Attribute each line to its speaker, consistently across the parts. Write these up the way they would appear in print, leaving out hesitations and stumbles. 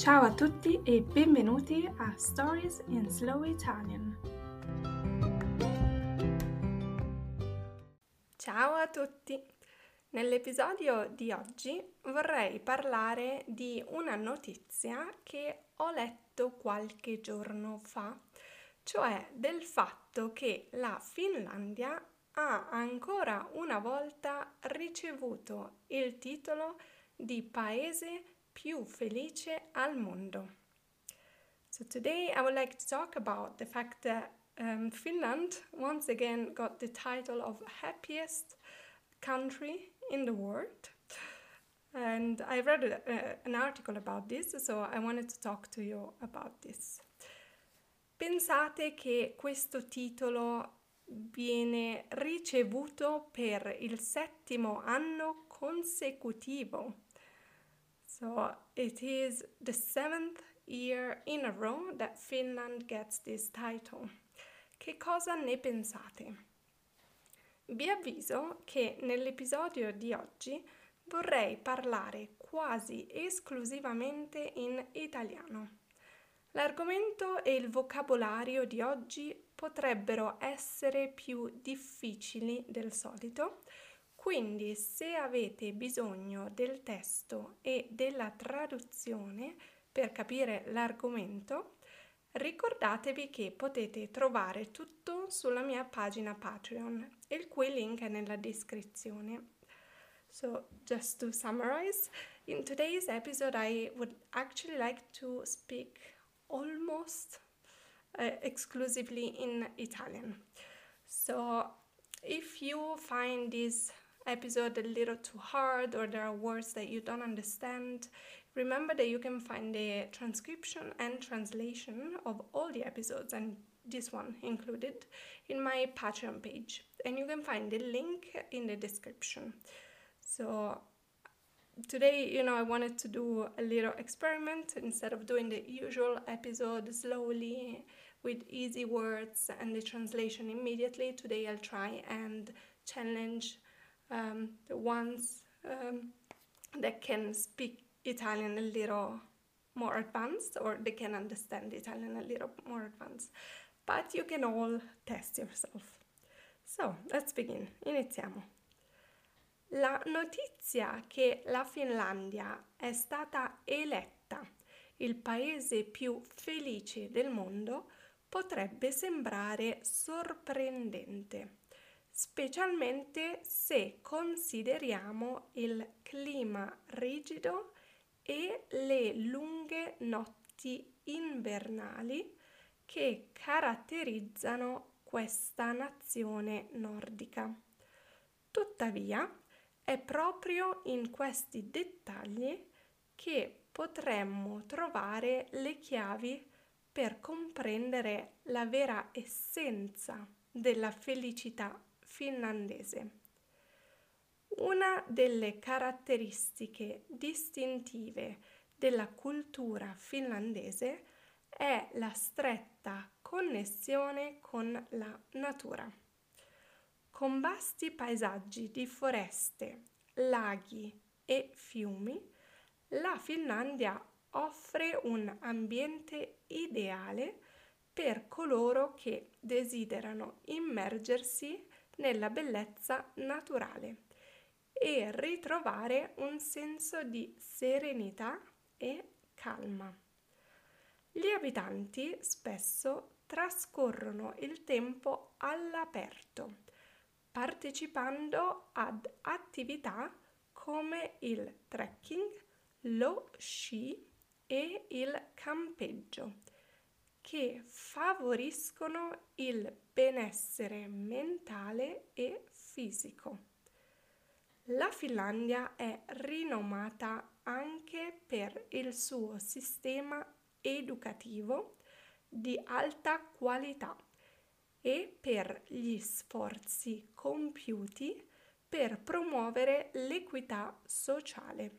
Speaker 1: Ciao a tutti e benvenuti a Stories in Slow Italian. Ciao a tutti! Nell'episodio di oggi vorrei parlare di una notizia che ho letto qualche giorno fa, cioè del fatto che la Finlandia ha ancora una volta ricevuto il titolo di paese più felice al mondo. So today I would like to talk about the fact that Finland once again got the title of happiest country in the world. And I read an article about this, so I wanted to talk to you about this. Pensate che questo titolo viene ricevuto per il 7° anno consecutivo. So it is the 7th year in a row that Finland gets this title. Che cosa ne pensate? Vi avviso che nell'episodio di oggi vorrei parlare quasi esclusivamente in italiano. L'argomento e il vocabolario di oggi potrebbero essere più difficili del solito, quindi se avete bisogno del testo e della traduzione per capire l'argomento, ricordatevi che potete trovare tutto sulla mia pagina Patreon, il cui link è nella descrizione. So, just to summarize, in today's episode I would actually like to speak almost exclusively in Italian. So, if you find this episode a little too hard or there are words that you don't understand, remember that you can find the transcription and translation of all the episodes, and this one included, in my Patreon page, and you can find the link in the description. So today, I wanted to do a little experiment. Instead of doing the usual episode slowly with easy words and the translation immediately, today I'll try and challenge the ones that can speak Italian a little more advanced, or they can understand Italian a little more advanced. But you can all test yourself. So, let's begin. Iniziamo. La notizia che la Finlandia è stata eletta il paese più felice del mondo potrebbe sembrare sorprendente, specialmente se consideriamo il clima rigido e le lunghe notti invernali che caratterizzano questa nazione nordica. Tuttavia, è proprio in questi dettagli che potremmo trovare le chiavi per comprendere la vera essenza della felicità finlandese. Una delle caratteristiche distintive della cultura finlandese è la stretta connessione con la natura. Con vasti paesaggi di foreste, laghi e fiumi, la Finlandia offre un ambiente ideale per coloro che desiderano immergersi nella bellezza naturale e ritrovare un senso di serenità e calma. Gli abitanti spesso trascorrono il tempo all'aperto, partecipando ad attività come il trekking, lo sci e il campeggio, che favoriscono il benessere mentale e fisico. La Finlandia è rinomata anche per il suo sistema educativo di alta qualità e per gli sforzi compiuti per promuovere l'equità sociale.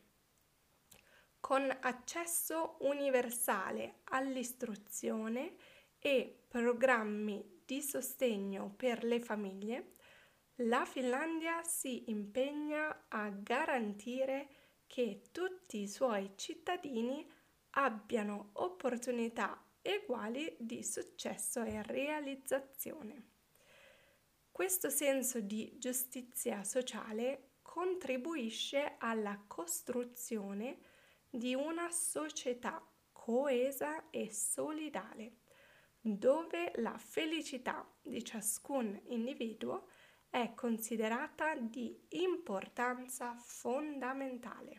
Speaker 1: Con accesso universale all'istruzione e programmi di sostegno per le famiglie, la Finlandia si impegna a garantire che tutti i suoi cittadini abbiano opportunità uguali di successo e realizzazione. Questo senso di giustizia sociale contribuisce alla costruzione di una società coesa e solidale, dove la felicità di ciascun individuo è considerata di importanza fondamentale.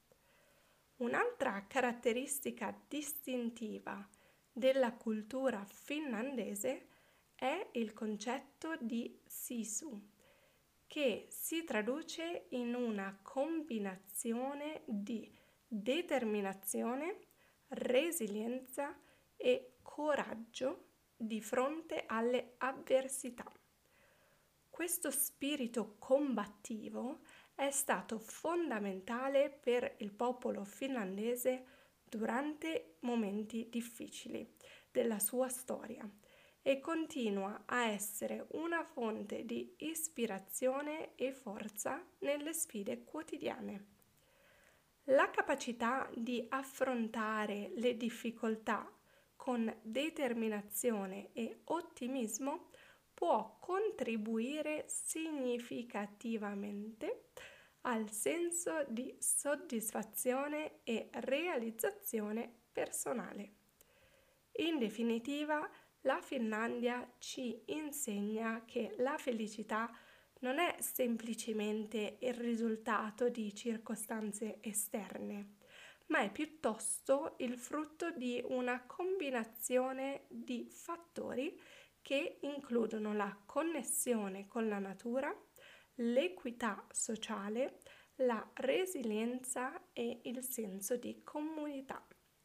Speaker 1: Un'altra caratteristica distintiva della cultura finlandese è il concetto di sisu, che si traduce in una combinazione di determinazione, resilienza e coraggio di fronte alle avversità. Questo spirito combattivo è stato fondamentale per il popolo finlandese durante momenti difficili della sua storia e continua a essere una fonte di ispirazione e forza nelle sfide quotidiane. La capacità di affrontare le difficoltà con determinazione e ottimismo può contribuire significativamente al senso di soddisfazione e realizzazione personale. In definitiva, la Finlandia ci insegna che la felicità non è semplicemente il risultato di circostanze esterne, ma è piuttosto il frutto di una combinazione di fattori che includono la connessione con la natura, l'equità sociale, la resilienza e il senso di comunità.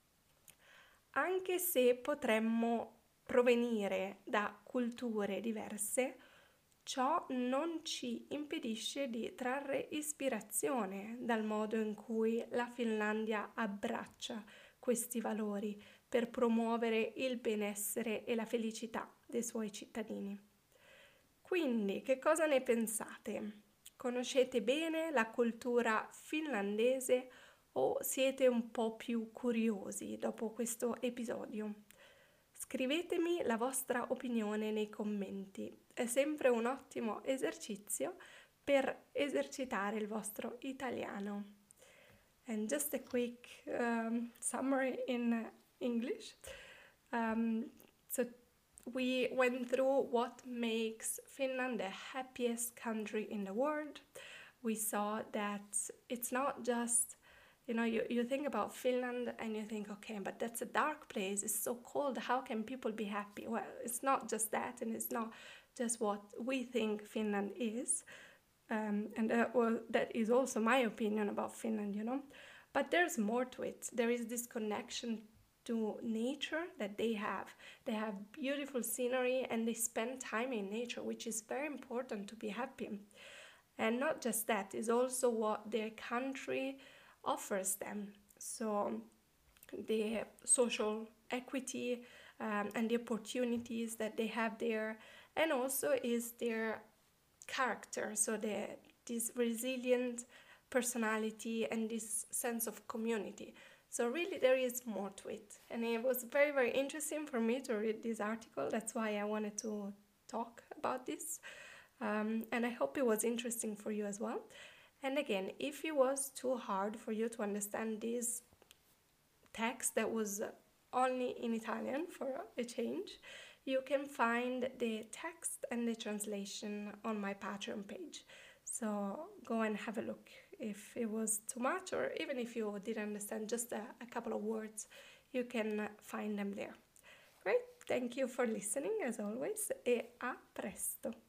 Speaker 1: Anche se potremmo provenire da culture diverse, ciò non ci impedisce di trarre ispirazione dal modo in cui la Finlandia abbraccia questi valori per promuovere il benessere e la felicità dei suoi cittadini. Quindi, che cosa ne pensate? Conoscete bene la cultura finlandese o siete un po' più curiosi dopo questo episodio? Scrivetemi la vostra opinione nei commenti, è sempre un ottimo esercizio per esercitare il vostro italiano. And just a quick summary in English. So we went through what makes Finland the happiest country in the world. We saw that it's not just, you think about Finland and you think, okay, but that's a dark place, it's so cold, how can people be happy? Well, it's not just that, and it's not just what we think Finland is. And that is also my opinion about Finland, But there's more to it. There is this connection to nature that they have. They have beautiful scenery and they spend time in nature, which is very important to be happy. And not just that, is also what their country offers them. So the social equity and the opportunities that they have there, and also is their character, so this resilient personality and this sense of community. So really there is more to it, and it was very, very interesting for me to read this article. That's why I wanted to talk about this, and I hope it was interesting for you as well. And again, if it was too hard for you to understand this text that was only in Italian for a change, you can find the text and the translation on my Patreon page. So go and have a look if it was too much, or even if you didn't understand just a couple of words, you can find them there. Great, thank you for listening as always, e a presto!